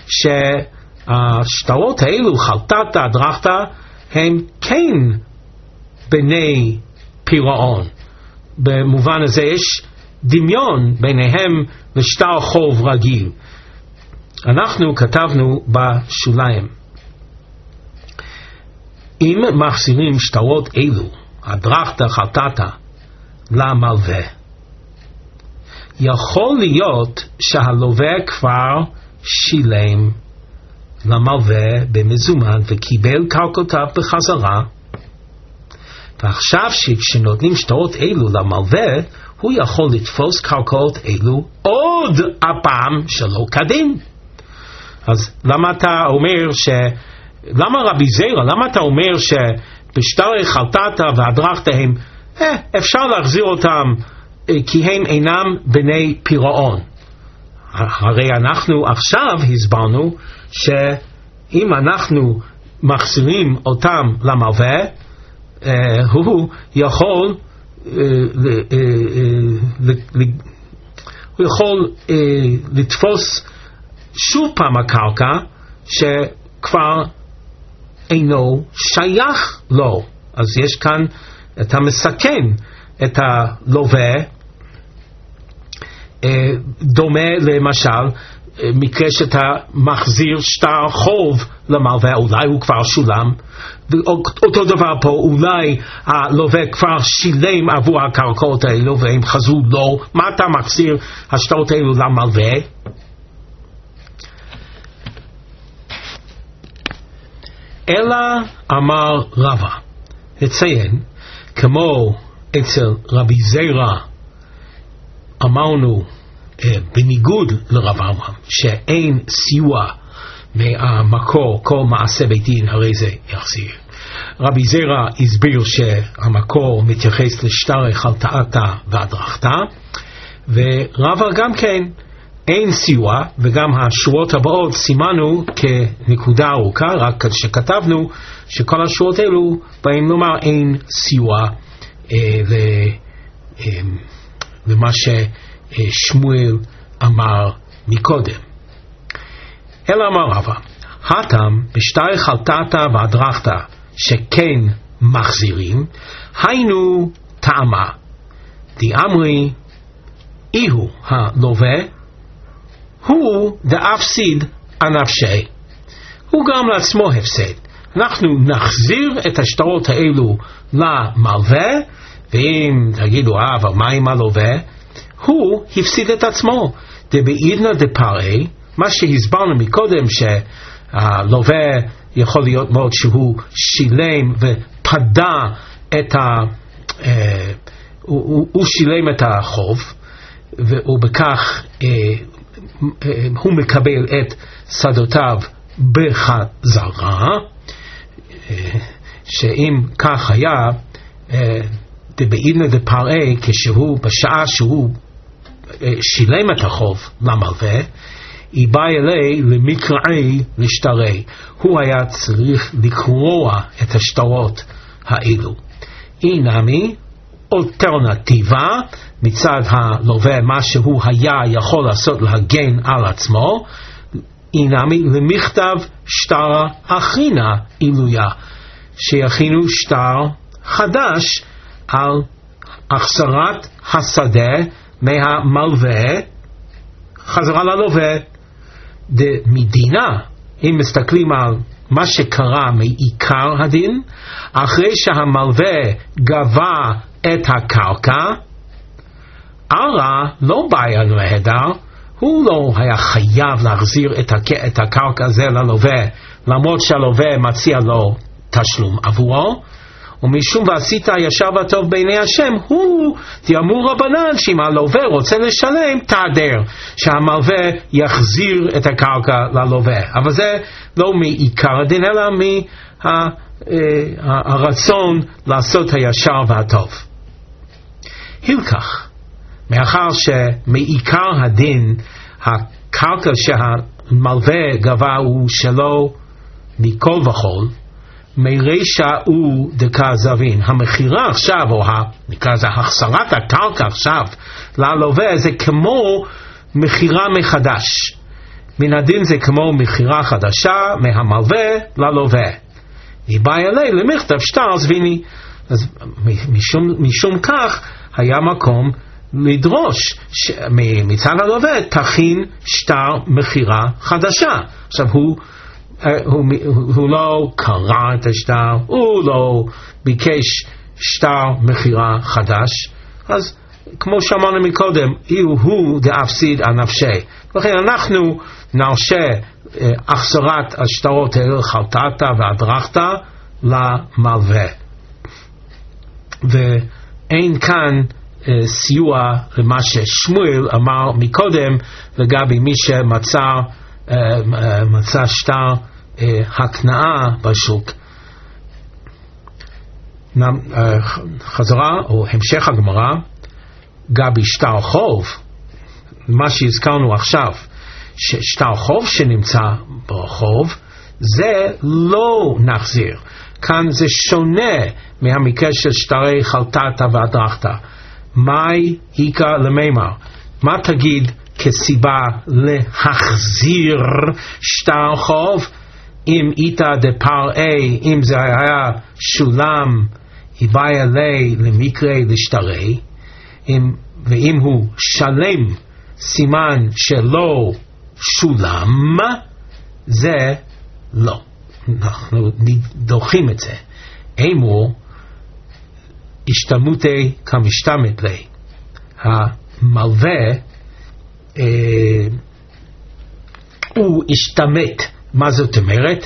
שהשטרות האלו, חלטתא, דרכתא, הם כן בני פירעון. במובן הזה יש דמיון ביניהם לשטר חוב רגיל. אנחנו כתבנו בשוליים, אם מחזירים שטרות אלו, הדרכתא חלטתא, למלווה, יכול להיות שהלווה כבר שילם למלווה במזומן וקיבל קרקעותיו בחזרה, ועכשיו כשנותנים שטרות אלו למלווה, הוא יכול לתפוס קרקעות אלו עוד הפעם שלא כדין. אז למה אתה אומר למה רבי זירא, למה אתה אומר שבשטרי חלטתא והדרכתא הם אפשר להחזיר אותם כי הם אינם בני פירעון? הרי אנחנו עכשיו הסברנו שאם אנחנו מחזירים אותם למלווה, הוא יכול לתפוס שוב פעם הקרקע שכבר אינו שייך לו. אז יש כאן, אתה מסכן את הלווה, דומה למשל מקרה שאתה מחזיר שטר חוב למלווה, אולי הוא כבר שולם, אותו דבר פה, אולי הלווה כבר שילם עבור הקרקעות האלו והם חזרו לו, מה אתה מחזיר השטרות האלו למלווה? אלא אמר רבא, לציין, כמו אצל רבי זירא אמרנו בניגוד לרב אברהם שאין סיוע מהמקור, כל מעשה בית דין הרי זה יחזיר. רבי זירא הסביר שהמקור מתייחס לשטרי חלטתא והדרכתא, ורבא גם כן אין סיוע, וגם השורות הבאות סימנו כנקודה ארוכה, רק שכתבנו שכל השורות האלו באים לומר אין סיוע למה ששמואל אמר מקודם. אלא אמר רבא, הטעם בשטרי חלטתה והדרכתה שכן מחזירים, היינו טעמה דאמרי איהו הלווה הוא דאפסיד הנפשי, הוא גם לעצמו הפסד. אנחנו נחזיר את השטרות האלו למלווה, ואם תגידו אבל מה עם הלווה? הוא הפסיד את עצמו. דבעידנא דפרעי, מה שהסברנו מקודם, שהלווה יכול להיות מאוד שהוא שילם ופדה את הוא שילם את החוב, ובכך הוא מקבל את שדותיו בחזרה. שאם כך היה, דבעידנא דפרעי, כשהוא בשעה שהוא שילם את החוב למלווה, היא באה אלי למקראי לשטרי, הוא היה צריך לקרוע את השטרות האלו. אינמי אלטרנטיבה מצד הלווה, מה שהוא היה יכול לעשות להגן על עצמו, אינמי למכתב שטרה הכינה אילויה, שיכינו שטר חדש על החזרת השדה מהמלווה חזרה ללווה. דמדינה, אם מסתכלים על מה שקרה מעיקר הדין, אחרי שהמלווה גבה את הקרקע, לא בעיה להדר, הוא לא היה חייב להחזיר את הקרקע הזה ללווה, למרות שהלווה מציע לו תשלום עבורו, ומשום ועשית הישר והטוב בעיני השם, הוא תאמרו רבנן שאם הלווה רוצה לשלם, תעדר שהמלווה יחזיר את הקרקע ללווה. אבל זה לא מעיקר הדין, אלא מהרצון לעשות הישר והטוב. הלקח, מאחר שמעיקר הדין הקרקע שהמלווה גבה הוא שלו מכל וכל, מרישא הוא דכזבין, המחירה עכשיו, או נקרא זה החזרת הקרקע עכשיו ללווה, זה כמו מחירה מחדש. מן הדין זה כמו מחירה חדשה מהמלווה ללווה. היא באה אלי למכתב שטר זביני. אז משום כך היה מקום לדרוש מצד הלווה תכין שטר מחירה חדשה. עכשיו הוא לא קרא את השטר, הוא לא ביקש שטר מחירה חדש, אז כמו שאמרנו מקודם, הוא דאפסיד הנפשי. לכן אנחנו נרשה החזרת השטרות האלה חלטתה והדרכתה למלווה, ואין כאן סיוע למה ששמואל אמר מקודם לגבי מי שמצא שטר הקנאה בשוק. חזרה או המשך הגמרא, גבי שטר חוב, מה שהזכרנו עכשיו, ששטר חוב שנמצא ברחוב, זה לא נחזיר. כאן זה שונה מהמקרה של שטרי חלטתה והדרכתה. מהי איכא למימר? מה תגיד כסיבה להחזיר שטר חוב? אם איתא דפרעי, אם זה היה שולם, איבאי עלי למקרה לשטרי, ואם הוא שלם סימן שלא שולם, זה לא. אנחנו דוחים את זה. אמור השתלמותי כמשתלמת לי. המלווה הוא השתמת. מה זאת אומרת?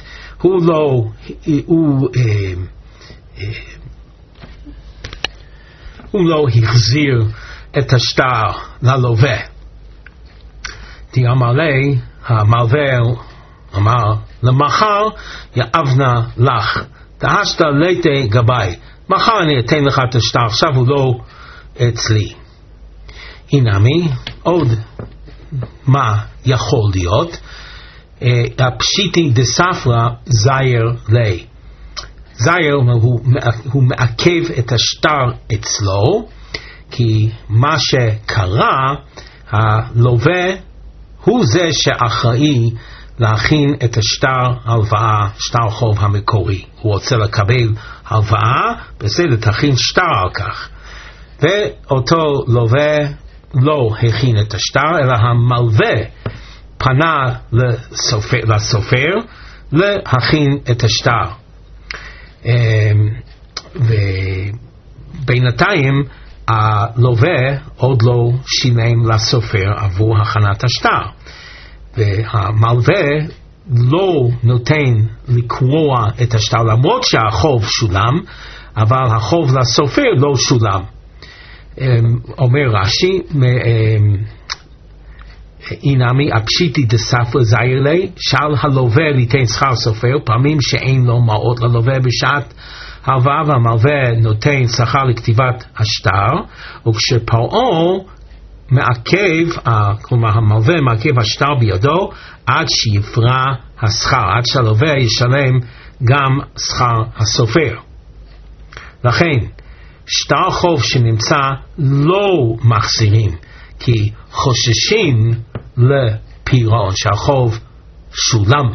הוא לא החזיר את השטר ללווה. אמר לי, המלווה אמר, למחר יאבנה לך, תהשת ליתי גבי, מחר אני אתן לך את השטר, עכשיו הוא לא אצלי. הנה עוד מה יכול להיות? הפשיטי דספרא זייר לי. זייר הוא מעכב את השטר אצלו, כי מה שקרה, הלווה הוא זה שאחראי להכין את השטר הלוואה, שטר חוב המקורי. הוא רוצה לקבל הלוואה, בסדר, תכין שטר על כך. ואותו לווה לא הכין את השטר, אלא המלווה פנה לסופר להכין את השטר. ובינתיים הלווה עוד לא שילם לסופר עבור הכנת השטר. והמלווה לא נותן לקרוע את השטר למרות שהחוב שולם, אבל החוב לסופר לא שולם. אומר רש"י, אינמי הפשיטי דספרא זייר לי, שעל הלווה ליתן שכר סופר, פעמים שאין לו מעות ללווה בשעת הלוואה, והמלווה נותן שכר לכתיבת השטר, וכשפרעה מעכב, כלומר המלווה מעכב השטר בידו עד שיפרע השכר, עד שהלווה ישלם גם שכר הסופר. לכן שטר חוב שנמצא לא מחזירים, כי חוששים לפירעון, שהחוב שולם.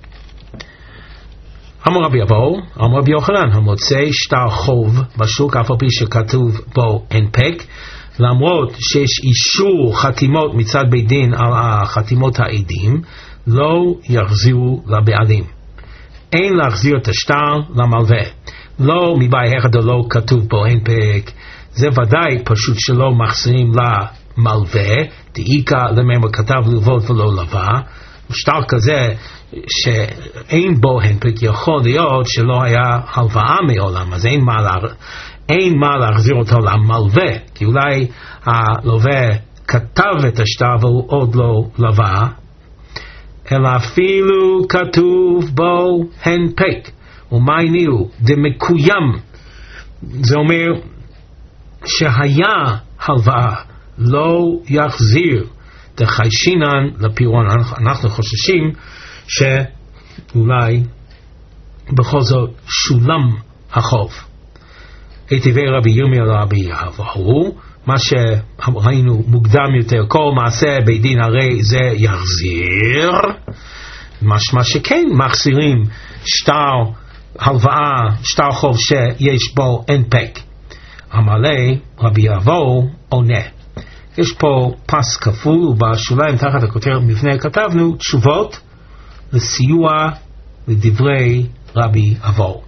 אמר רבי אבהו, אמר רבי יוחנן, המוצא שטר חוב בשוק אף על פי שכתוב בו הנפק, למרות שיש אישור חתימות מצד בית דין על החתימות העדים, לא יחזירו לבעלים. אין להחזיר את השטר למלווה. לא מבעי אחד לא כתוב בו הנפק, זה ודאי פשוט שלא מחזירים למלווה, דאיקה למאמר כתב ללוות ולא לווה. שטר כזה שאין בו הנפק יכול להיות שלא היה הלוואה מעולם, אז אין מה להחזיר אותו למלווה, כי אולי הלווה כתב את השטר והוא עוד לא לווה, אלא אפילו כתוב בו הנפק. ומייניהו דמקוים, זה אומר שהיה הלוואה, לא יחזיר דחיישינן לפירעון. אנחנו חוששים שאולי בכל זאת שולם החוב. היטבי רבי ירמיה לרבי אבהו, מה שראינו מוקדם יותר, כל מעשה בית דין הרי זה יחזיר, משמע שכן מחזירים שטר הלוואה, שטר חוב שיש בו הנפק. אמר לי רבי אבהו עונה. יש פה פס כפול, ובשוליים תחת הכותרת מבנה כתבנו תשובות לסיוע לדברי רבי אבהו.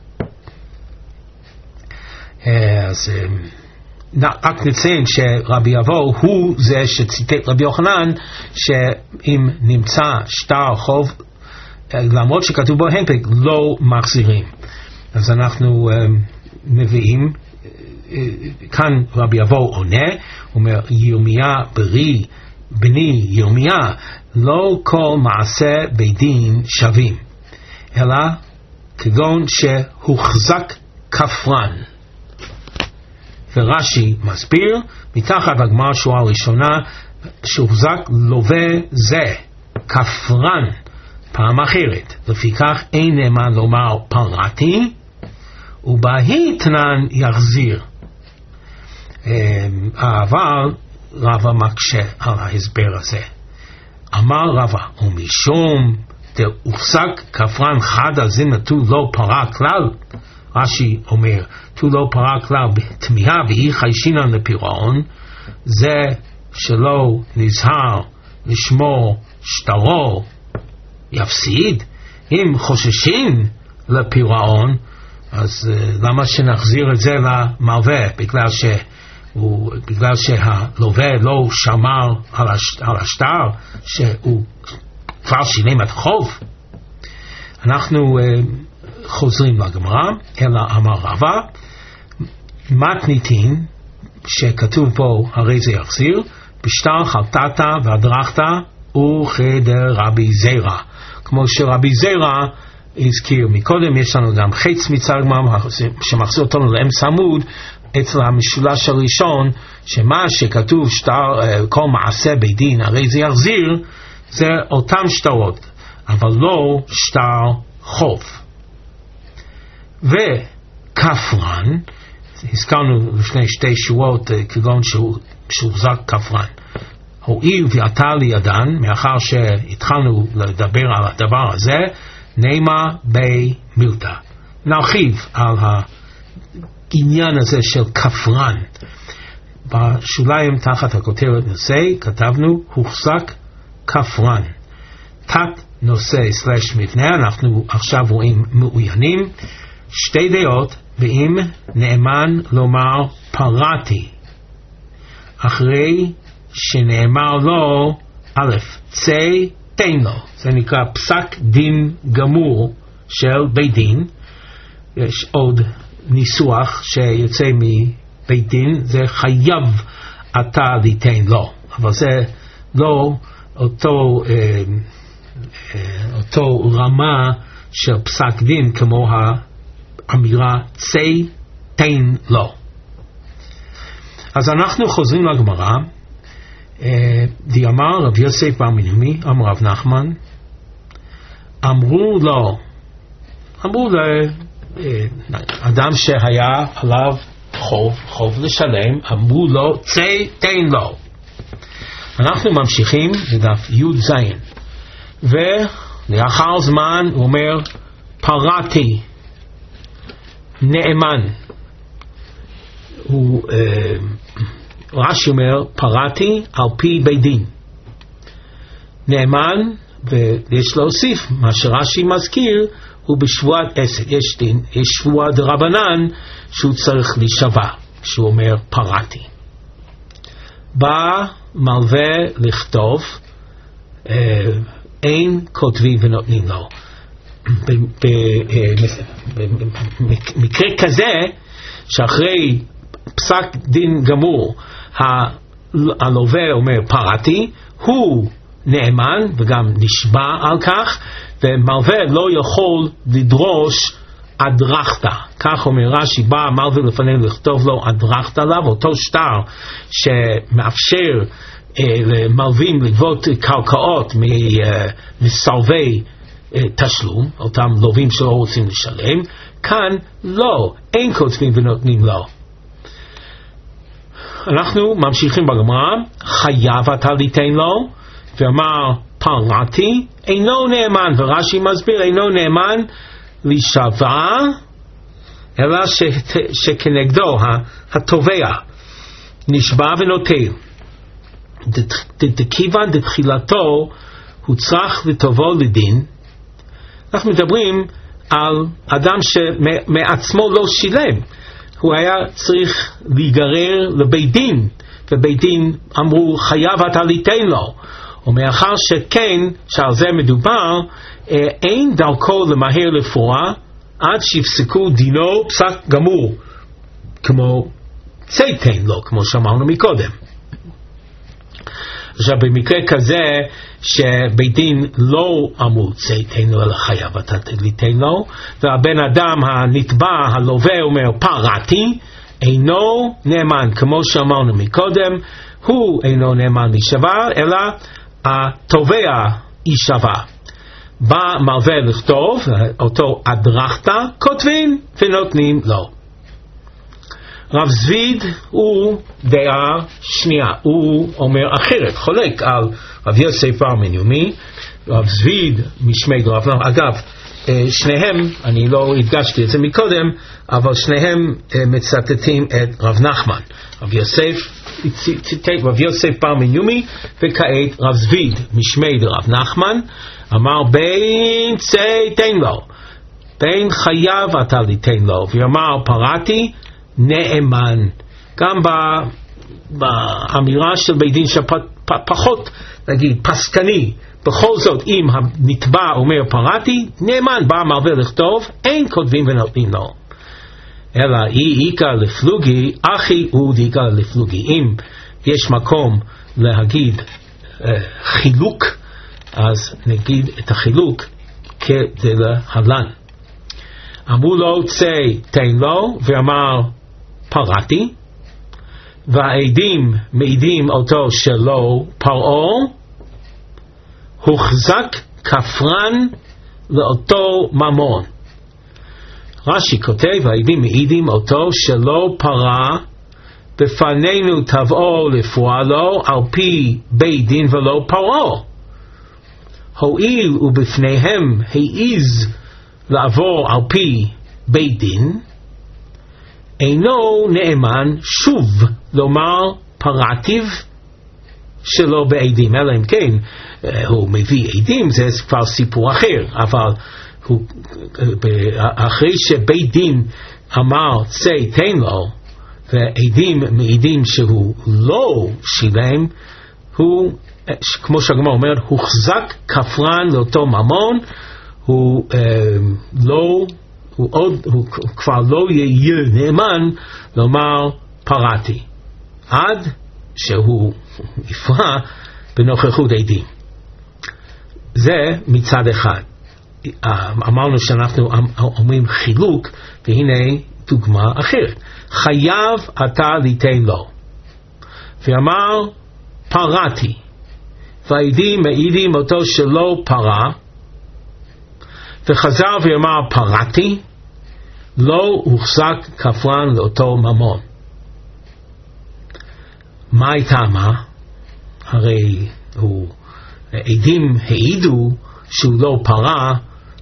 אז רק נציין שרבי אבהו הוא זה שציטט רבי יוחנן, שאם נמצא שטר חוב למרות שכתוב בו הנפק לא מחזירים. אז אנחנו מביאים כאן רבי אבהו עונה, אומר ירמיה בני ירמיה, לא כל מעשה בית דין שווים, אלא כגון שהוחזק כפרן. ורש"י מסביר מתחת לגמרא שורה הראשונה, שהוחזק לווה זה כפרן פעם אחרת, לפיכך אין נאמן לומר פרעתי, ובהתנן יחזיר. אבל רבא מקשה על ההסבר הזה. אמר רבא, ומשום דהוחזק כפרן חד הזין נטו לא פרע כלל, רש"י אומר תו לא פרע כלל בתמיהה ואי חיישינן לפירעון, זה שלא נזהר לשמור שטרו יפסיד. אם חוששים לפירעון, אז למה שנחזיר את זה למלווה? בגלל שהלווה לא שמר על השטר שהוא כבר שילם את החוב. אנחנו חוזרים לגמרא, אלא אמר רבא מתניתין, שכתוב פה הרי זה יחזיר, בשטר חלטתה והדרכתה וכדרבי זרע, כמו שרבי זרע הזכיר מקודם. יש לנו גם חץ מצד גמרא שמחזיר אותנו לאמצע עמוד, אצל המשולש הראשון, שמה שכתוב שטר, כל מעשה בית דין, הרי זה יחזיר, זה אותם שטרות, אבל לא שטר חוב. וכפרן, הזכרנו לפני 2 שורות, כגון שהוחזק כפרן. הואיל ועתה לידן, מאחר שהתחלנו לדבר על הדבר הזה, נאמר במילתא. נרחיב על העניין הזה של כפרן. בשוליים תחת הכותרת נושא כתבנו הוחזק כפרן. תת נושא / מבנה, אנחנו עכשיו רואים מאוינים. 2 דעות, ואם נאמן לומר פרעתי, אחרי שנאמר לו א', צא תן לו, זה נקרא פסק דין גמור של בית דין. יש עוד ניסוח שיוצא מבית דין, זה חייב אתה ליתן לו, אבל זה לא אותו רמה של פסק דין כמו האמירה צא תן לו. אז אנחנו חוזרים לגמרא. אמר רב יוסף בר מינומי, אמר רב נחמן, אמרו לאדם שהיה עליו חוב לשלם, אמרו לו צא תן לו. אנחנו ממשיכים לדף י"ז, ולאחר זמן הוא אומר פרעתי, נאמן. רש"י אומר פרעתי על פי בית דין, נאמן, ויש להוסיף מה שרש"י מזכיר, הוא בשבועת עסק. יש שבועה דרבנן שהוא צריך להישבע שהוא אומר פרעתי. בא מלווה לכתוב, אין כותבים ונותנים לו. במקרה כזה שאחרי פסק דין גמור הלווה אומר פרעתי, הוא נאמן וגם נשבע על כך, ומלווה לא יכול לדרוש אדרחתא. כך אומר רש"י, בא מלווה לפנינו לכתוב לו אדרחתא עליו, אותו שטר שמאפשר למלווים לגבות קרקעות מסרבי תשלום, אותם לווים שלא רוצים לשלם. כאן לא, אין כותבים ונותנים לו. אנחנו ממשיכים בגמרא, חייב אתה ליתן לו, ואמר פרעתי, אינו נאמן, ורש"י מסביר, אינו נאמן להישבע, אלא שכנגדו התובע נשבע ונוטל. דכיוון דתחילתו הוא צריך לטובו לדין. אנחנו מדברים על אדם שמעצמו לא שילם, הוא היה צריך להיגרר לבית דין, ובית דין אמרו חייב אתה ליתן לו, ומאחר שכן שעל זה מדובר, אין דרכו למהר לפרוע עד שיפסקו דינו פסק גמור, כמו צא תן לו, כמו שאמרנו מקודם. עכשיו במקרה כזה שבית דין לא אמרו צא תן לו אלא חייב אתה ליתן לו, והבן אדם הנתבע הלווה אומר פרעתי, אינו נאמן, כמו שאמרנו מקודם, הוא אינו נאמן להישבע, אלא התובע יישבע. בא מלווה לכתוב אותו אדרחתא, כותבים ונותנים לו. רב זביד הוא דעה שנייה, הוא אומר אחרת, חולק על רב יוסף בר מינומי. רב זביד משמי רב נחמן, אגב שניהם, אני לא הדגשתי את זה מקודם, אבל שניהם מצטטים את רב נחמן. רב יוסף ציטט רב יוסף בר מינומי, וכעת רב זביד משמי רב נחמן אמר בין צא תן לו, בין חייב אתה ליתן לו, ואמר פרעתי נאמן. גם באמירה של בית דין שפחות נגיד פסקני, בכל זאת אם הנתבע אומר פרעתי, נאמן בא מלווה לכתוב, אין כותבים ונותנים לו. אלא היא איקה לפלוגי, אחי הוא דאיקה לפלוגי. אם יש מקום להגיד חילוק, אז נגיד את החילוק כדלהלן. אמרו לו צא תן לו, ואמר פרעתי, והעדים מעידים אותו שלא פרעה, הוחזק כפרן לאותו ממון. רש"י כותב, העדים מעידים אותו שלא פרע, בפנינו תבואו לפועלו על פי בית דין ולא פרעה. הואיל ובפניהם העיז לעבור על פי בית דין, אינו נאמן שוב לומר פרעתיו שלא בעדים, אלא אם כן הוא מביא עדים, זה כבר סיפור אחר, אבל הוא, אחרי שבית דין אמר צא תן לו, ועדים מעידים שהוא לא שילם, הוא, כמו שהגמרא אומרת, הוחזק כפרן לאותו ממון, הוא כבר לא יהיה נאמן לומר פרעתי, עד שהוא יפרע בנוכחות עדים. זה מצד אחד. אמרנו שאנחנו אומרים חילוק, והנה דוגמה אחרת. חייב אתה ליתן לו, ואמר פרעתי, והעדים מעידים אותו שלא פרע, וחזר ואמר פרעתי, לא הוחזק כפרן לאותו ממון. מה הייתה מה? הרי עדים העידו שהוא לא פרע,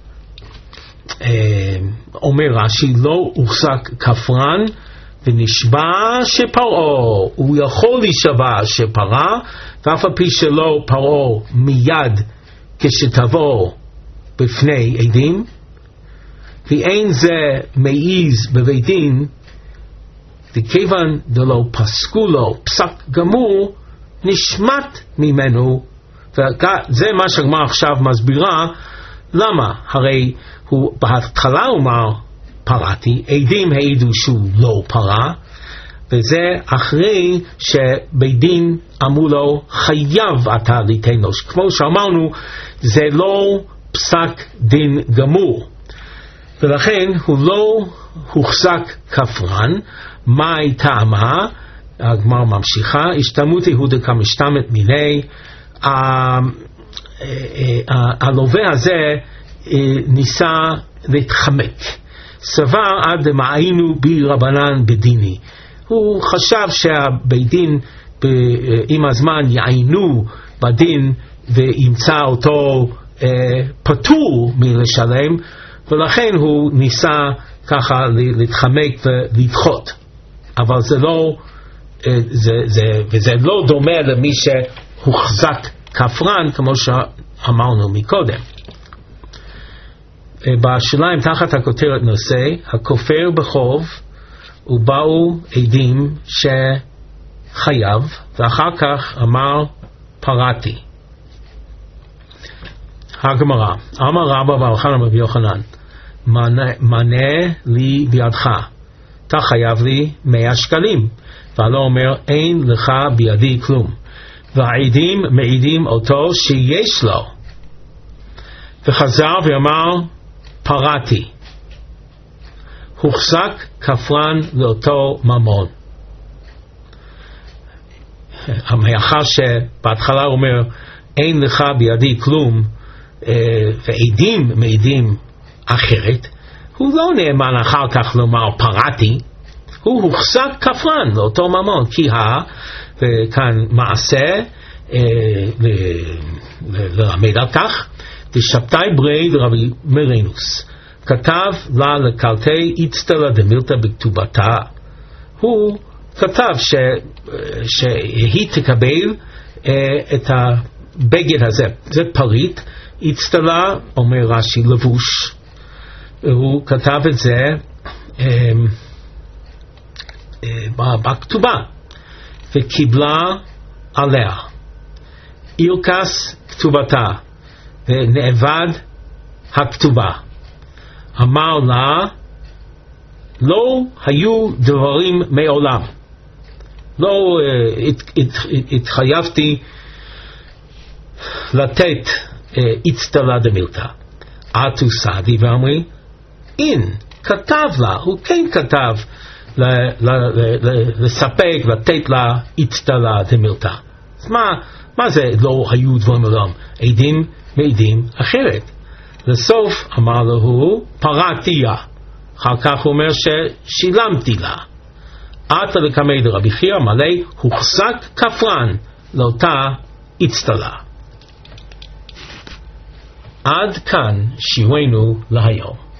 אומר רש"י, לא הוחזק כפרן ונשבע שפרעה, הוא יכול להישבע שפרע, ואף על פי שלא פרעה מיד כשתבוא בפני עדים, ואין זה מעיז בבית דין, וכיוון דלא פסקו לו פסק גמור, נשמט ממנו. וזה מה שהגמרא עכשיו מסבירה, למה? הרי הוא בהתחלה אומר פרעתי, עדים העידו שהוא לא פרע, וזה אחרי שבית דין אמרו לו חייב אתה ליתן לו. כמו שאמרנו, זה לא פסק דין גמור, ולכן הוא לא הוחזק כפרן. מה הייתה מה? הגמרא ממשיכה, השתמות יהודה כמשתמת מיני, הלווה הזה ניסה להתחמק, סבר עד מעיינו בי רבנן בדיני, הוא חשב שהבית דין עם הזמן יעיינו בדין וימצא אותו פטור מלשלם, ולכן הוא ניסה ככה להתחמק ולדחות. אבל זה לא, וזה לא דומה למי שהוחזק כפרן, כמו שאמרנו מקודם. בשוליים תחת הכותרת נושא, הכופר בחוב, ובאו עדים שחייב, ואחר כך אמר פרעתי. הגמרא, אמר רבא בר חנא רבי יוחנן, מנה לי בידך, אתה חייב לי 100 שקלים, והלא אומר אין לך בידי כלום, והעדים מעידים אותו שיש לו, וחזר ואמר פרעתי, הוחזק כפרן לאותו ממון. מאחר שבהתחלה אומר אין לך בידי כלום, ועדים מעידים אחרת, הוא לא נאמן אחר כך לומר פרעתי, הוא הוחזק כפרן לאותו ממון, כי וכאן מעשה ללמד על כך, דשבתאי ברי דרבי מרינוס, כתב לה לקלטי איצטלה דמילתא בכתובתה, הוא כתב שהיא תקבל את הבגד הזה, זה פריט, איצטלה אומר רש"י לבוש, הוא כתב את זה בכתובה, וקיבלה עליה אירקס כתובתה, ונאבד הכתובה. אמר לה, לא היו דברים מעולם, לא התחייבתי לתת איצטלה דמילתא. עטו סעדי ואמרי, אין, כתב לה, הוא כן כתב לספק, לתת לה אצטלה דמילתא. אז מה זה לא היו דברים עולם? עדים מעידים אחרת. לסוף אמר לו פרעתיה, אחר כך הוא אומר ששילמתי לה. עתה לקמי דרבי חייא מלא הוחזק כפרן לאותה אצטלה. עד כאן שיעורנו להיום.